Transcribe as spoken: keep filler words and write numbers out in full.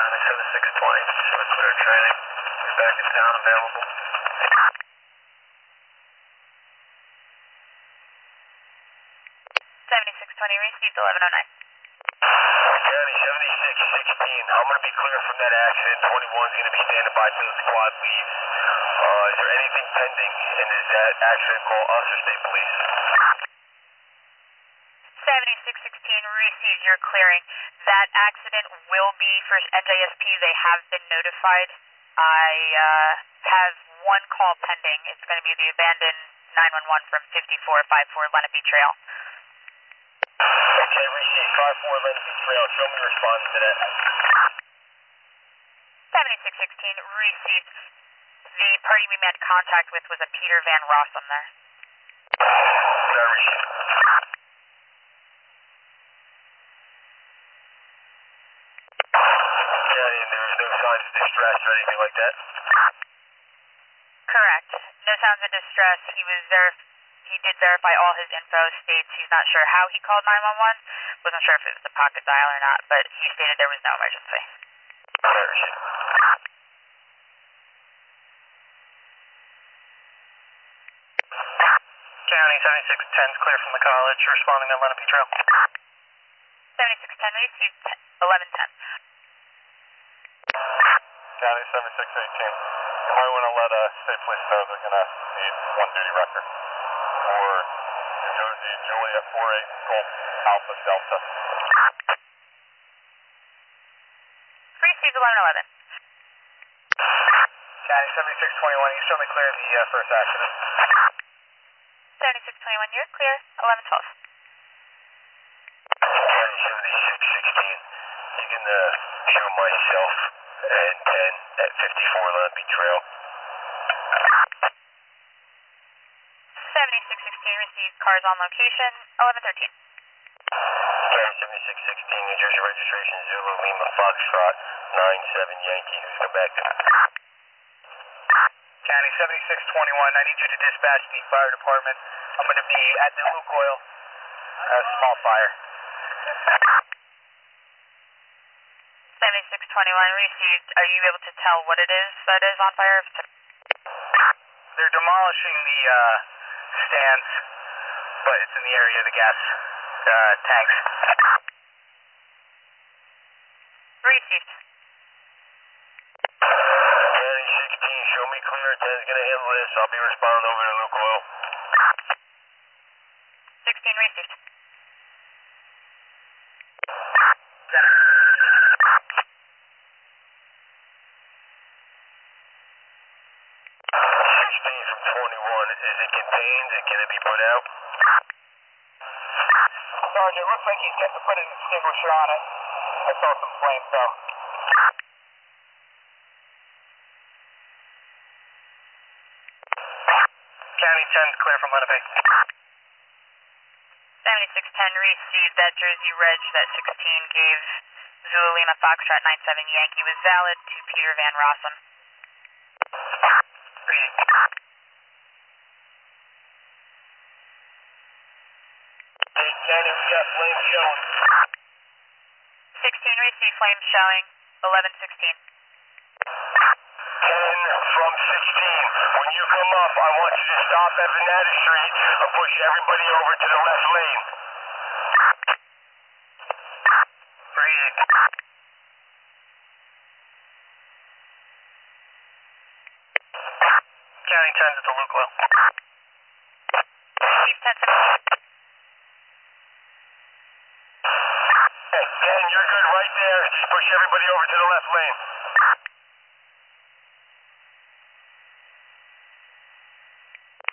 County seventy-six twenty, just for clear training. You're back in town available. seventy-six twenty, received eleven oh nine. County seventy-six sixteen, I'm going to be clear from that accident. twenty-one's going to be standing by till the squad leaves. Uh, is there anything pending, and is that accident call us or state police? seventy-six sixteen, received your clearing. That accident will be for N J S P. They have been notified. I uh, have one call pending. It's going to be the abandoned nine one one from fifty-four fifty-four Lenape Trail. Okay, received five four Lenape Trail. Show me responding to that. seventy-six sixteen, received. The party we made contact with was a Peter Van Rossum there. That received. Okay, and there's no signs of distress or anything like that? Correct. No signs of distress. He was there. He did verify all his info. States he's not sure how he called nine one one. Wasn't sure if it was a pocket dial or not, but he stated there was no emergency. That received. County seventy-six ten is clear from the college, responding to Lenape Trail. seventy-six ten, received eleven ten. County seventy-six eighteen. You might want to let uh, state police know they're going to need one duty record for New Jersey Juliet four eight Golf Alpha Delta. Received eleven eleven. County seventy-six twenty-one, you certainly cleared the uh, first accident. seventy-six twenty-one, you're clear. eleven twelve. County seventy-six sixteen, you can uh, show myself and ten at fifty-four Lenape Trail. seventy-six sixteen, received. Cars on location. eleven thirteen. County seventy-six sixteen, New Jersey registration Zulu Lima Foxtrot nine seven Yankee, who's come back to? County seventy-six twenty-one, I need you to dispatch the fire department. I'm going to be at the Lukoil, a small fire. seventy-six twenty-one, received. Are you able to tell what it is that is on fire? They're demolishing the uh, stands, but it's in the area of the gas uh, tanks. Received. County sixteen, show me clear. ten's going to handle this. I'll be responding over to Lukoil. sixteen, received. sixteen from twenty-one, is it contained and can it be put out? Sergeant, it looks like he's getting to put an extinguisher on it. I saw some flames though. County ten's clear from Lenape. seventy-six ten, received. That Jersey reg that sixteen gave Zulu Lima Foxtrot nine seven Yankee was valid to Peter Van Rossum. Hey, County, we got flames showing. sixteen, received. Flames showing. eleven sixteen. ten from sixteen. When you come up, I want you to stop at Venata Street and push everybody over to the left lane. Breathe. County ten's at the Lukoil. Received ten seven. Hey, ten, you're good right there. Just push everybody over to the left lane.